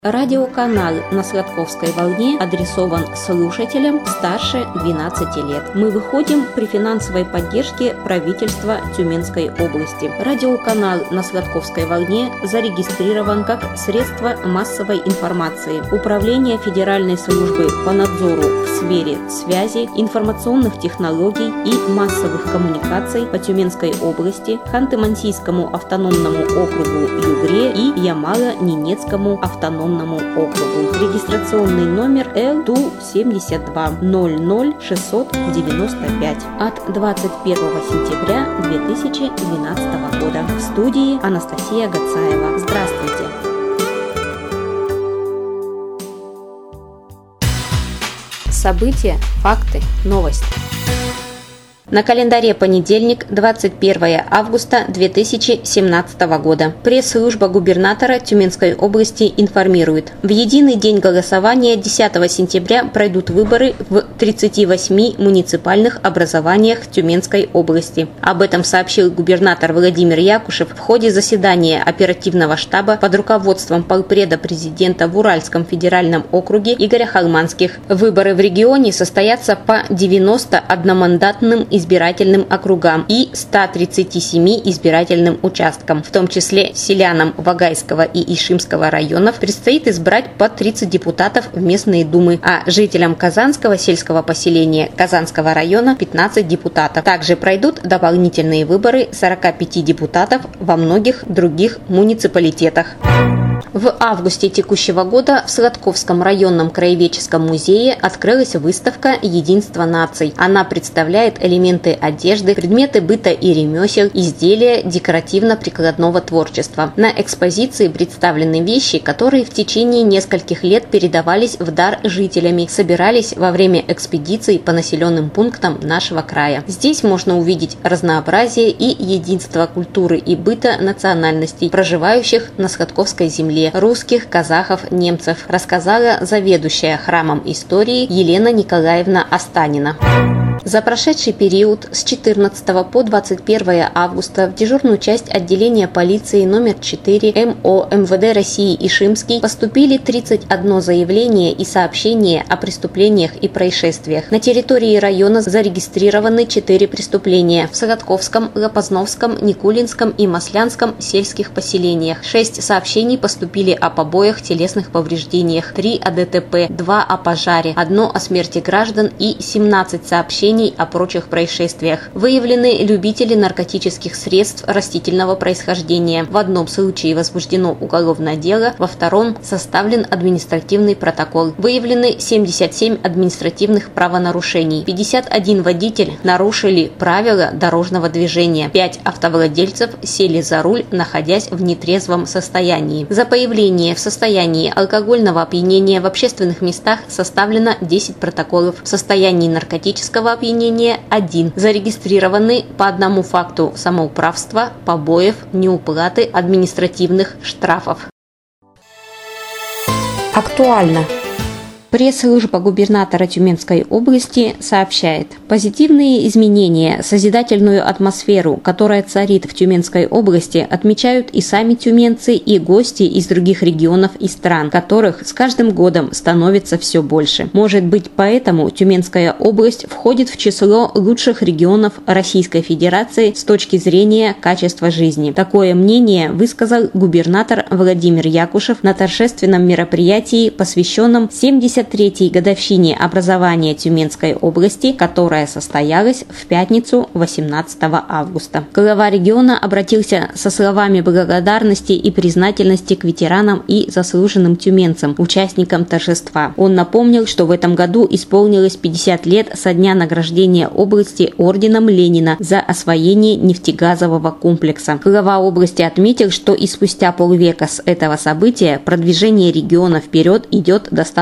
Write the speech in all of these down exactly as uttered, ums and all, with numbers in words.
Радиоканал на Сладковской волне адресован слушателям старше двенадцати лет. Мы выходим при финансовой поддержке правительства Тюменской области. Радиоканал на Сладковской волне зарегистрирован как средство массовой информации. Управление Федеральной службы по надзору в сфере связи, информационных технологий и массовых коммуникаций по Тюменской области, Ханты-Мансийскому автономному округу Югре и Ямало-Ненецкому автономному округу. Регистрационный номер Л Т У семьдесят два ноль ноль шестьсот девяносто пять от двадцать первого сентября две тысячи двенадцатого года. В студии Анастасия Гацаева. Здравствуйте! События, факты, новости. На календаре понедельник, двадцать первое августа две тысячи семнадцатого года. Пресс-служба губернатора Тюменской области информирует: в единый день голосования десятого сентября пройдут выборы в тридцати восьми муниципальных образованиях Тюменской области. Об этом сообщил губернатор Владимир Якушев в ходе заседания оперативного штаба под руководством полпреда президента в Уральском федеральном округе Игоря Халманских. Выборы в регионе состоятся по девяноста одномандатным избирательным округам и ста тридцати семи избирательным участкам, в том числе селянам Вагайского и Ишимского районов предстоит избрать по тридцать депутатов в местные думы, а жителям Казанского сельского поселения Казанского района пятнадцать депутатов. Также пройдут дополнительные выборы сорока пяти депутатов во многих других муниципалитетах. В августе текущего года в Сладковском районном краеведческом музее открылась выставка «Единство наций». Она представляет элементы одежды, предметы быта и ремесел, изделия декоративно-прикладного творчества. На экспозиции представлены вещи, которые в течение нескольких лет передавались в дар жителями, собирались во время экспедиций по населенным пунктам нашего края. Здесь можно увидеть разнообразие и единство культуры и быта национальностей, проживающих на Сладковской земле, русских, казахов, немцев, рассказала заведующая храмом истории Елена Николаевна Останина. За прошедший период с четырнадцатого по двадцать первое августа в дежурную часть отделения полиции номер четыре М О М В Д России Ишимский поступили тридцать одно заявление и сообщение о преступлениях и происшествиях. На территории района зарегистрированы четыре преступления в Сладковском, Лопозновском, Никулинском и Маслянском сельских поселениях. шесть сообщений поступили о побоях, телесных повреждениях, три о Д Т П, два о пожаре, одно о смерти граждан и семнадцать сообщений о прочих происшествиях. Выявлены любители наркотических средств растительного происхождения. В одном случае возбуждено уголовное дело, во втором составлен административный протокол. Выявлены семьдесят семь административных правонарушений. пятьдесят один водитель нарушили правила дорожного движения. пять автовладельцев сели за руль, находясь в нетрезвом состоянии. За появление в состоянии алкогольного опьянения в общественных местах составлено десять протоколов. В состоянии наркотического опьянения один. Зарегистрированы по одному факту самоуправства, побоев, неуплаты административных штрафов. Актуально. Пресс-служба губернатора Тюменской области сообщает: позитивные изменения, созидательную атмосферу, которая царит в Тюменской области, отмечают и сами тюменцы, и гости из других регионов и стран, которых с каждым годом становится все больше. Может быть, поэтому Тюменская область входит в число лучших регионов Российской Федерации с точки зрения качества жизни. Такое мнение высказал губернатор Владимир Якушев на торжественном мероприятии, посвященном семидесятой третьей годовщине образования Тюменской области, которая состоялась в пятницу восемнадцатого августа. Глава региона обратился со словами благодарности и признательности к ветеранам и заслуженным тюменцам, участникам торжества. Он напомнил, что в этом году исполнилось пятьдесят лет со дня награждения области орденом Ленина за освоение нефтегазового комплекса. Глава области отметил, что и спустя полвека с этого события продвижение региона вперед идет достаточно уверенно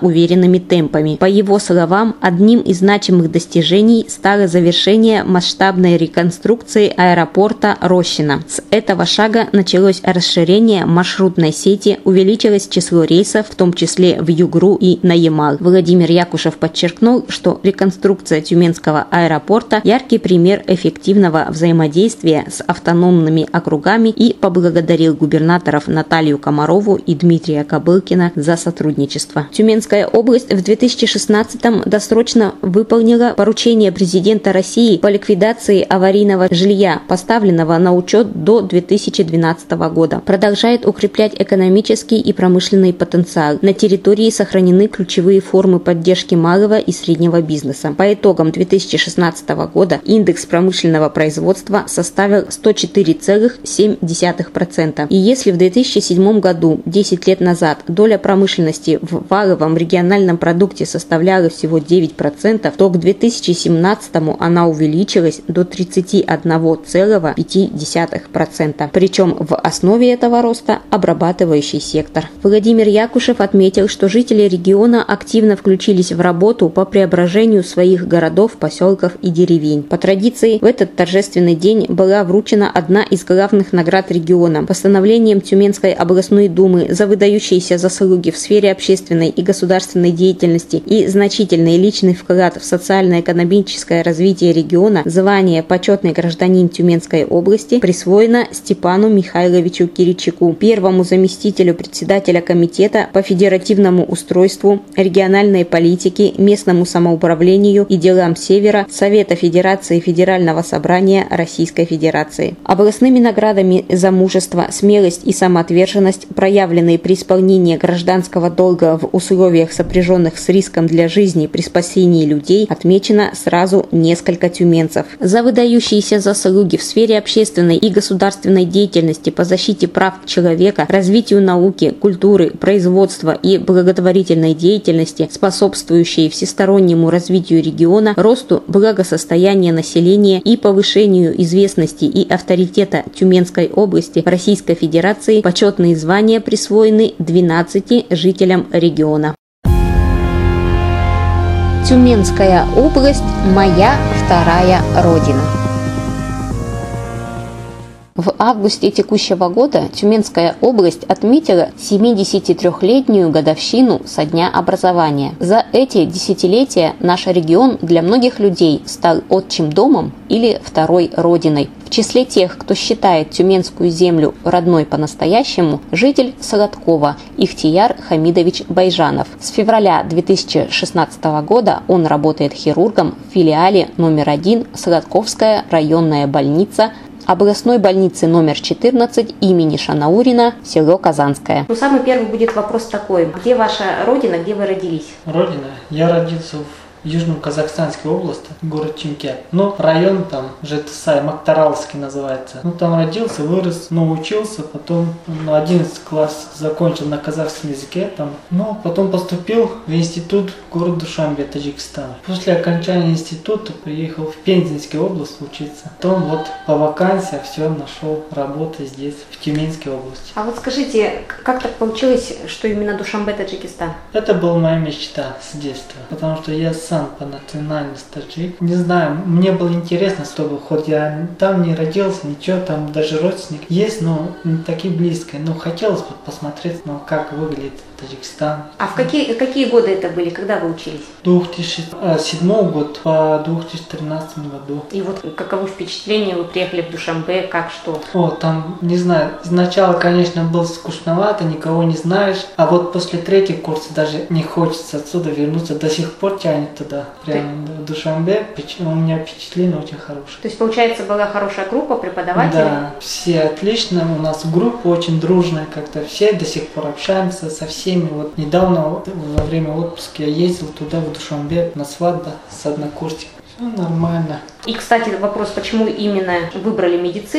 уверенными темпами. По его словам, одним из значимых достижений стало завершение масштабной реконструкции аэропорта Рощино. С этого шага началось расширение маршрутной сети, увеличилось число рейсов, в том числе в Югру и на Ямал. Владимир Якушев подчеркнул, что реконструкция Тюменского аэропорта – яркий пример эффективного взаимодействия с автономными округами и поблагодарил губернаторов Наталью Комарову и Дмитрия Кобылкина за сотрудничество. Тюменская область в две тысячи шестнадцатом досрочно выполнила поручение президента России по ликвидации аварийного жилья, поставленного на учет до две тысячи двенадцатого года. Продолжает укреплять экономический и промышленный потенциал. На территории сохранены ключевые формы поддержки малого и среднего бизнеса. По итогам две тысячи шестнадцатого года индекс промышленного производства составил сто четыре целых семь десятых процента. И если в две тысячи седьмом году, десять лет назад, доля промышленности в валовом региональном продукте составляла всего девять процентов, то к две тысячи семнадцатому она увеличилась до тридцати одного целых пяти десятых процента. Причем в основе этого роста обрабатывающий сектор. Владимир Якушев отметил, что жители региона активно включились в работу по преображению своих городов, поселков и деревень. По традиции, в этот торжественный день была вручена одна из главных наград региона. Постановлением Тюменской областной думы за выдающиеся заслуги в сфере общественной и государственной деятельности и значительный личный вклад в социально-экономическое развитие региона звание «Почетный гражданин Тюменской области» присвоено Степану Михайловичу Киричаку, первому заместителю председателя комитета по федеративному устройству, региональной политике, местному самоуправлению и делам Севера Совета Федерации Федерального собрания Российской Федерации. Областными наградами за мужество, смелость и самоотверженность, проявленные при исполнении гражданского долга в условиях, сопряженных с риском для жизни при спасении людей, отмечено сразу несколько тюменцев. За выдающиеся заслуги в сфере общественной и государственной деятельности по защите прав человека, развитию науки, культуры, производства и благотворительной деятельности, способствующие всестороннему развитию региона, росту благосостояния населения и повышению известности и авторитета Тюменской области в Российской Федерации, почетные звания присвоены двенадцати жителям региона. Тюменская область – моя вторая родина. В августе текущего года Тюменская область отметила семидесятитрёхлетнюю годовщину со дня образования. За эти десятилетия наш регион для многих людей стал отчим домом или второй родиной. В числе тех, кто считает Тюменскую землю родной по-настоящему, житель Солодкова Ихтияр Хамидович Байжанов. С февраля две тысячи шестнадцатого года он работает хирургом в филиале номер один Солодковская районная больница областной больницы номер четырнадцать имени Шанаурина, село Казанское. Ну, самый первый будет вопрос такой. Где ваша родина, где вы родились? Родина? Я родился в Южном Казахстанской области, город Чимкент. Ну, район там, Жетысай, Мактаралский называется. Ну, там родился, вырос, но учился, потом ну, одиннадцатый класс закончил на казахском языке там. Ну, потом поступил в институт город Душанбе, Таджикистан. После окончания института приехал в Пензенскую область учиться. Потом вот по вакансиям все нашел работу здесь, в Тюменской области. А вот скажите, как так получилось, что именно Душанбе, Таджикистан? Это была моя мечта с детства, потому что я сам по национальности таджик. Не знаю, мне было интересно, чтобы хоть я там не родился, ничего, там даже родственник есть, но не такие близкие. Но хотелось бы посмотреть, ну, как выглядит Таджикистан. А в какие, какие годы это были, когда вы учились? две тысячи седьмой год по две тысячи тринадцатому году. И вот каково впечатление, вы приехали в Душанбе, как что? О, там, не знаю, сначала, конечно, было скучновато, никого не знаешь, а вот после третьего курса даже не хочется отсюда вернуться, до сих пор тянет туда, прям в Душанбе. У меня впечатление очень хорошее. То есть, получается, была хорошая группа преподавателей? Да, все отлично, у нас группа очень дружная, как-то все до сих пор общаемся со всеми. Вот недавно во время отпуска я ездил туда, в Душанбе, на свадьбу с однокурсником. Все нормально. И, кстати, вопрос, почему именно выбрали медицину?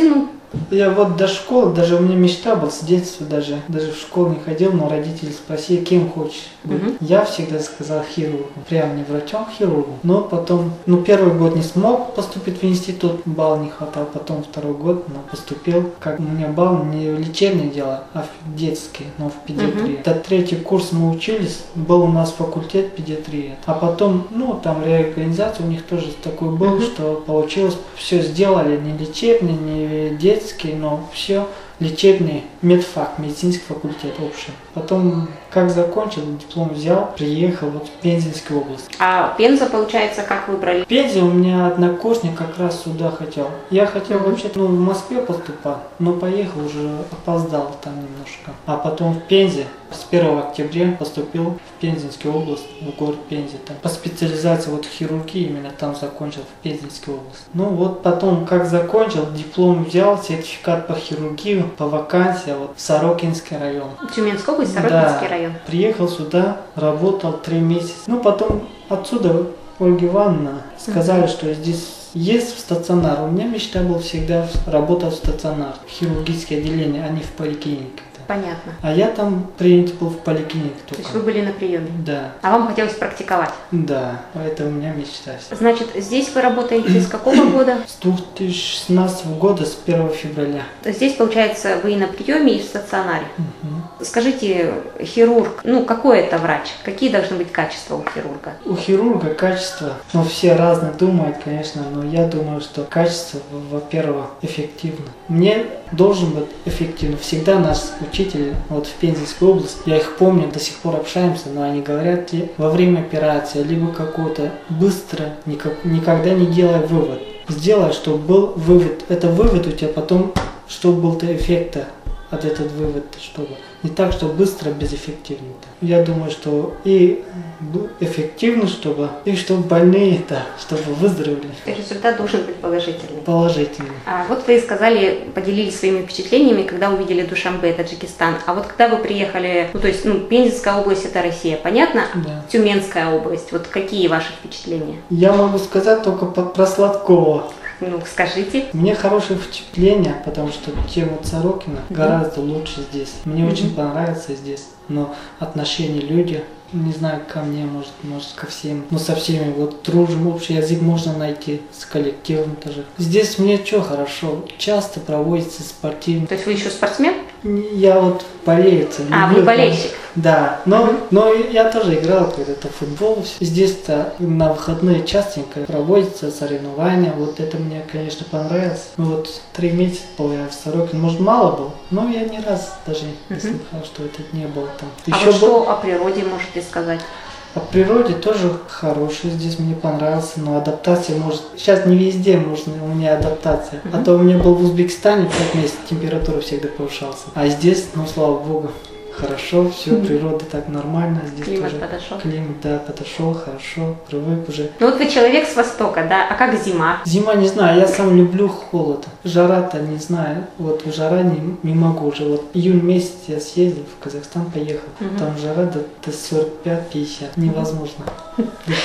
Я вот до школы, даже у меня мечта была с детства, даже, даже в школу не ходил, но родители спросили, кем хочешь быть. Угу. Я всегда сказал хирургом, прям не врачом, хирургом. Но потом, ну первый год не смог поступить в институт, балл не хватал, потом второй год, но поступил, как у меня балл не в лечебное дело, а в детский, но в педиатрии. Угу. Это третий курс мы учились, был у нас факультет педиатрии, а потом, ну там реорганизация у них тоже такой был, угу. что получилось, все сделали, не лечебный, не детский, но все лечебный, медфак, медицинский факультет общий. Потом, как закончил, диплом взял, приехал вот в Пензенскую область. А Пенза, получается, как выбрали? В Пензе у меня однокурсник как раз сюда хотел. Я хотел mm-hmm. вообще, ну, в Москве поступать, но поехал, уже опоздал там немножко. А потом в Пензе с первого октября поступил в Пензенскую область, в город Пензе. Там. По специализации вот хирургии именно там закончил, в Пензенскую область. Ну вот потом, как закончил, диплом взял, сертификат по хирургии, по вакансии вот в Сорокинский район. Тюменская область, Сорокинский да, район. Приехал сюда, работал три месяца. Ну потом отсюда Ольга Ивановна сказали, mm-hmm. что здесь есть в стационар. У меня мечта была всегда работать в стационар, в хирургическое отделение, а не в поликлинике. Понятно. А я там принят был в поликлинике только. То есть вы были на приеме? Да. А вам хотелось практиковать? Да, это у меня мечта. Значит, здесь вы работаете с какого года? С две тысячи шестнадцатого года, с первого февраля. Здесь, получается, вы и на приеме, и в стационаре. Угу. Скажите, хирург, ну какой это врач? Какие должны быть качества у хирурга? У хирурга качество, ну все разные думают, конечно, но я думаю, что качество, во-первых, эффективно. Мне должен быть эффективно. Всегда наш учитель вот в Пензенской области, я их помню, до сих пор общаемся, но они говорят, во время операции, либо какого-то быстро, никак, никогда не делай вывод. Сделай, чтобы был вывод. Это вывод у тебя потом, чтобы был-то эффекта от этого вывода, чтобы не так, что быстро, безэффективно. Я думаю, что и эффективно, чтобы, и чтобы больные, да, чтобы выздоровели. Результат должен быть положительный. Положительный. А вот вы сказали, поделились своими впечатлениями, когда увидели Душанбе, Таджикистан. А вот когда вы приехали, ну то есть, ну, Пензенская область это Россия, понятно? Да. Тюменская область, вот какие ваши впечатления? Я могу сказать только про Сладкова. Ну, скажите. Мне хорошее впечатление, потому что тема Сорокина mm-hmm. гораздо лучше здесь. Мне mm-hmm. очень понравится здесь. Но отношения люди, не знаю, ко мне, может, может, ко всем, но со всеми вот дружим, общий язык можно найти, с коллективом тоже. Здесь мне что хорошо, часто проводится спортивный. То есть вы еще спортсмен? Я вот болею. А, вы болельщик? Да, но, uh-huh. но я тоже играл когда-то в футбол. Здесь-то на выходные частенько проводятся соревнования. Вот это мне, конечно, понравилось. Ну вот три месяца был я в Сорокине. Может, мало был, но я ни раз даже не uh-huh. слыхал, что это не было там. А Еще вот был... что о природе можете сказать? О природе тоже хороший, здесь мне понравился, но адаптация может... Сейчас не везде можно у меня адаптация. Uh-huh. А то у меня был в Узбекистане пять месяцев, температура всегда повышалась. А здесь, ну слава богу, хорошо, все, mm-hmm. природа так нормально. Здесь климат тоже подошел. Климат, да, подошел, хорошо, привык уже. Ну вот вы человек с Востока, да? А как зима? Зима не знаю, я сам люблю холод. Жара-то не знаю, вот в жара не, не могу уже. Вот июнь месяц я съездил в Казахстан, поехал. Mm-hmm. Там жара до, до сорок пять - пятьдесят, невозможно. То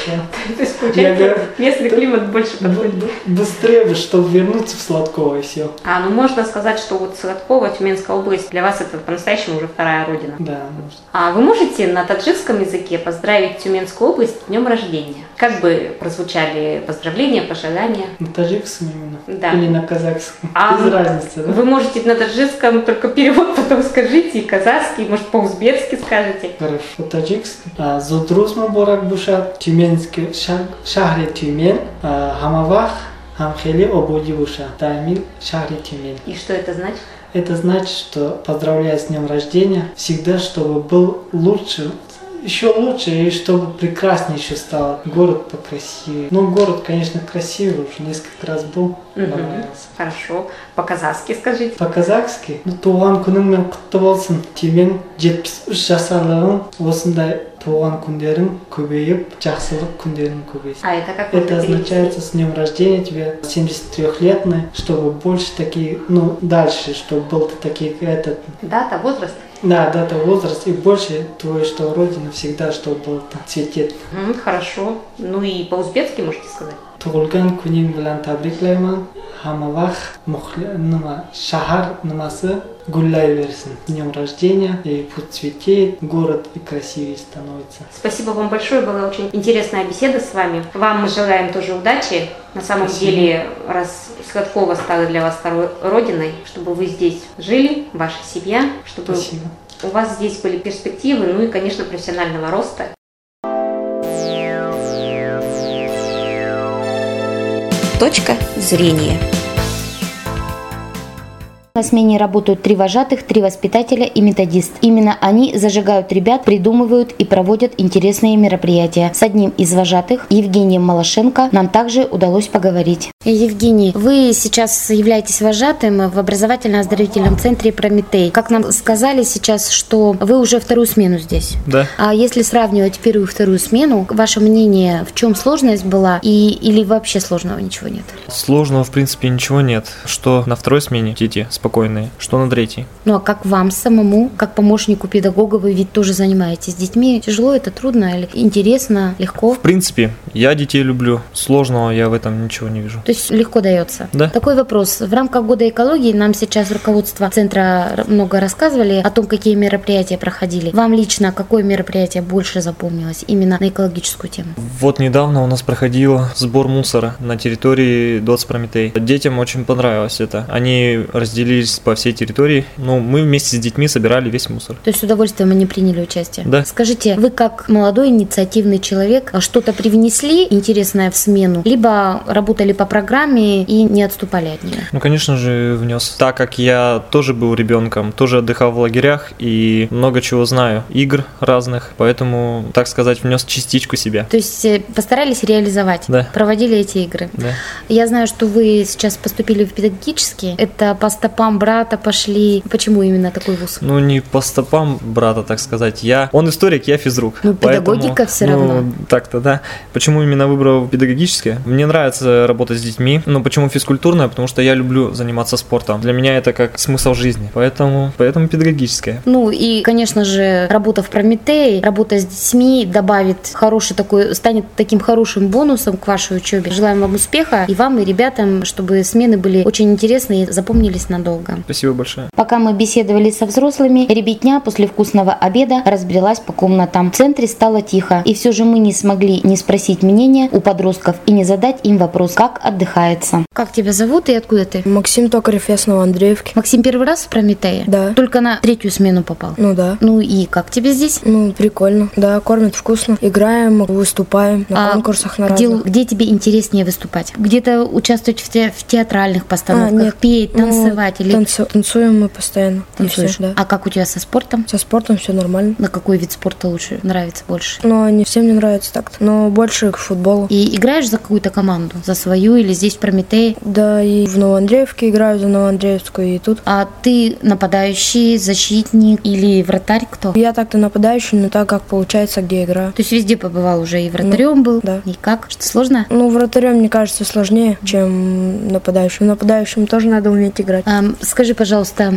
есть, получается, местный климат больше подходит. Быстрее бы, чтобы вернуться в Сладково и все. А, ну можно сказать, что вот Сладково, Тюменская область, для вас это по-настоящему уже вторая родина. Да, можно. А вы можете на таджикском языке поздравить Тюменскую область с днем рождения? Как бы прозвучали поздравления, пожелания? На таджикском именно? Да. Или на казахском? А без разницы, да? Вы можете на таджикском только перевод потом скажите, и казахский, может по-узбекски скажете. Хорошо, таджикский. Зудрус мубарак бушат, тюменский, шахре Тюмен, хамавах, хамхели обуди буша, тамил шахре Тюмен. И что это значит? Это значит, что поздравляю с днем рождения, всегда, чтобы был лучше, еще лучше, и чтобы прекраснее еще стало. Город покрасивее. Ну, город, конечно, красивый, уже несколько раз был, понравился. Хорошо. По-казахски скажите. По-казахски? Ну, туған күнің мен құтты болсын. Тюмень жетпіс үш жасарлығың, осындай туған күндерің көбейіп, жақсылық күндерің көбейсін. А это как? Это означает, с днем рождения тебе семьдесят трёхлетний, чтобы больше такие, ну, дальше, чтобы был ты такие, этот... Дата, возраст? Да, дата, возраст, и больше твой, что родина всегда, чтобы был там, цветет. Mm, хорошо. Ну и по-узбекски можете сказать? Tug'ilgan kuning bilan tabriklayman. Hamma vaqt nima shahar nimasi гулляйверсен. С днем рождения, и процветеет, город и красивее становится. Спасибо вам большое, была очень интересная беседа с вами. Вам мы желаем тоже удачи. На самом Спасибо. деле, раз Сладкова стала для вас второй родиной, чтобы вы здесь жили, ваша семья, чтобы Спасибо. у вас здесь были перспективы, ну и, конечно, профессионального роста. Точка зрения. На смене работают три вожатых, три воспитателя и методист. Именно они зажигают ребят, придумывают и проводят интересные мероприятия. С одним из вожатых, Евгением Малашенко, нам также удалось поговорить. Евгений, вы сейчас являетесь вожатым в образовательно-оздоровительном центре «Прометей». Как нам сказали сейчас, что вы уже вторую смену здесь. Да. А если сравнивать первую и вторую смену, ваше мнение, в чем сложность была и, или вообще сложного ничего нет? Сложного, в принципе, ничего нет. Что на второй смене дети спокойные, что на третьей. Ну а как вам самому, как помощнику педагога, вы ведь тоже занимаетесь с детьми? Тяжело это, трудно или интересно, легко? В принципе, я детей люблю. Сложного я в этом ничего не вижу. То есть легко дается? Да. Такой вопрос. В рамках года экологии нам сейчас руководство центра много рассказывали о том, какие мероприятия проходили. Вам лично какое мероприятие больше запомнилось именно на экологическую тему? Вот недавно у нас проходил сбор мусора на территории ДОЦ «Прометей». Детям очень понравилось это. Они разделились по всей территории. Ну, мы вместе с детьми собирали весь мусор. То есть с удовольствием они приняли участие? Да. Скажите, вы как молодой инициативный человек что-то привнесли интересное в смену, либо работали по программе и не отступали от нее? Ну, конечно же, внес. Так как я тоже был ребенком, тоже отдыхал в лагерях и много чего знаю, игр разных, поэтому, так сказать, внес частичку себя. То есть постарались реализовать? Да. Проводили эти игры? Да. Я знаю, что вы сейчас поступили в педагогический. Это по стопам брата пошли. Почему именно такой вуз? Ну, не по стопам брата, так сказать. Я, он историк, я физрук. Ну, педагогика поэтому, все ну, равно. Так-то, да. Почему именно выбрал педагогическое? Мне нравится работать с детьми. Но почему физкультурное? Потому что я люблю заниматься спортом. Для меня это как смысл жизни. Поэтому, поэтому педагогическое. Ну, и, конечно же, работа в Прометее, работа с детьми добавит хороший такой, станет таким хорошим бонусом к вашей учебе. Желаем вам успеха и вам, и ребятам, чтобы смены были очень интересные и запомнились надолго. Спасибо большое. Пока мы беседовали со взрослыми, ребятня после вкусного обеда разбрелась по комнатам. В центре стало тихо, и все же мы не смогли не спросить мнения у подростков и не задать им вопрос, как отдыхается. Как тебя зовут и откуда ты? Максим Токарев, я с Новоандреевки. Максим, первый раз в Прометее? Да. Только на третью смену попал? Ну да. Ну и как тебе здесь? Ну, прикольно. Да, кормят вкусно. Играем, выступаем на А конкурсах на где, разных. где тебе интереснее выступать? Где-то участвовать в, те, в театральных постановках, А, нет. петь, Ну, танцевать? Или танцу- танцуем мы постоянно. И танцуешь? всё, да. А как у тебя со спортом? Со спортом все нормально. На какой вид спорта лучше нравится больше? Но не всем не нравится так-то. Но больше к футболу. И играешь за какую-то команду? За свою или здесь в Прометее? Да, и в Новоандреевке играю за Новоандреевскую, и тут. А ты нападающий, защитник или вратарь кто? Я так-то нападающий, но так как получается, где играю. То есть везде побывал уже, и вратарем был? да. И как? Что сложно? Ну, вратарем, мне кажется, сложнее, чем нападающим. Нападающим тоже надо уметь играть. А, скажи, пожалуйста,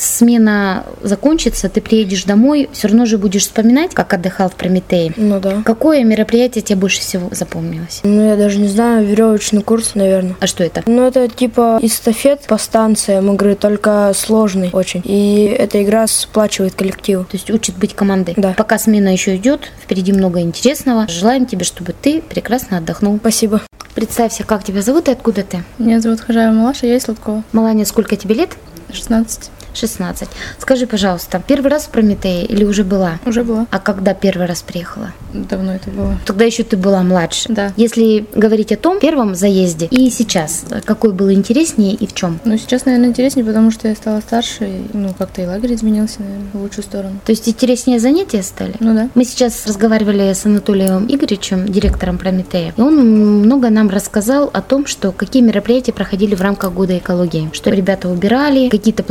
смена закончится, ты приедешь домой, все равно же будешь вспоминать, как отдыхал в Прометее. Ну да. Какое мероприятие тебе больше всего запомнилось? Ну, я даже не знаю, веревочный курс, наверное. А что это? Ну, это типа эстафет по станциям игры, только сложный очень. И эта игра сплачивает коллектив. То есть учит быть командой. Да. Пока смена еще идет, впереди много интересного. Желаем тебе, чтобы ты прекрасно отдохнул. Спасибо. Представься, как тебя зовут и откуда ты? Меня зовут Хажаева Малаша, я из Сладкова. Маланя, сколько тебе лет? шестнадцать. шестнадцать. Скажи, пожалуйста, первый раз в Прометее или уже была? Уже была. А когда первый раз приехала? Давно это было. Тогда еще ты была младше. Да. Если говорить о том первом заезде и сейчас, какой был интереснее и в чем? Ну, сейчас, наверное, интереснее, потому что я стала старше, и, ну, как-то и лагерь изменился, наверное, в лучшую сторону. То есть интереснее занятия стали? Ну да. Мы сейчас разговаривали с Анатолием Игоревичем, директором Прометея, и он много нам рассказал о том, что какие мероприятия проходили в рамках года экологии. Что ребята убирали, какие-то плакаты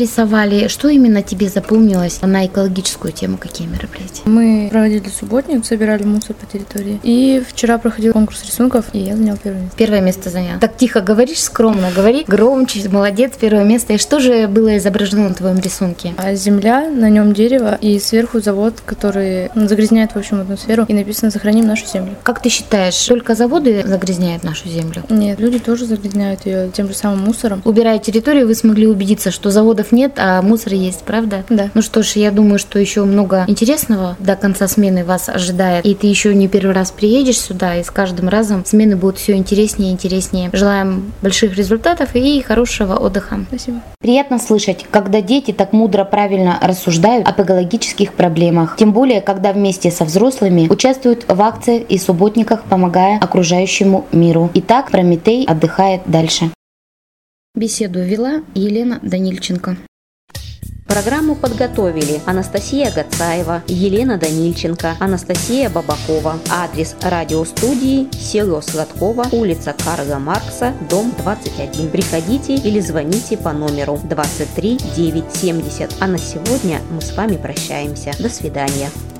заинтересовали? Что именно тебе запомнилось на экологическую тему? Какие мероприятия? Мы проводили субботник, собирали мусор по территории. И вчера проходил конкурс рисунков, и я занял первое место. Первое место занял. Так тихо говоришь, скромно говори, громче, молодец, первое место. И что же было изображено на твоем рисунке? А земля, на нем дерево, и сверху завод, который загрязняет, в общем, атмосферу, и написано «Сохраним нашу землю». Как ты считаешь, только заводы загрязняют нашу землю? Нет, люди тоже загрязняют ее тем же самым мусором. Убирая территорию, вы смогли убедиться, что заводов нет, а мусор есть, правда? Да. Ну что ж, я думаю, что еще много интересного до конца смены вас ожидает. И ты еще не первый раз приедешь сюда, и с каждым разом смены будут все интереснее и интереснее. Желаем больших результатов и хорошего отдыха. Спасибо. Приятно слышать, когда дети так мудро, правильно рассуждают об экологических проблемах. Тем более, когда вместе со взрослыми участвуют в акциях и субботниках, помогая окружающему миру. Итак, Прометей отдыхает дальше. Беседу вела Елена Данильченко. Программу подготовили Анастасия Гацаева, Елена Данильченко, Анастасия Бабакова. Адрес радиостудии: село Сладково, улица Карла Маркса, дом двадцать один. Приходите или звоните по номеру двадцать три девятьсот семьдесят. А на сегодня мы с вами прощаемся. До свидания.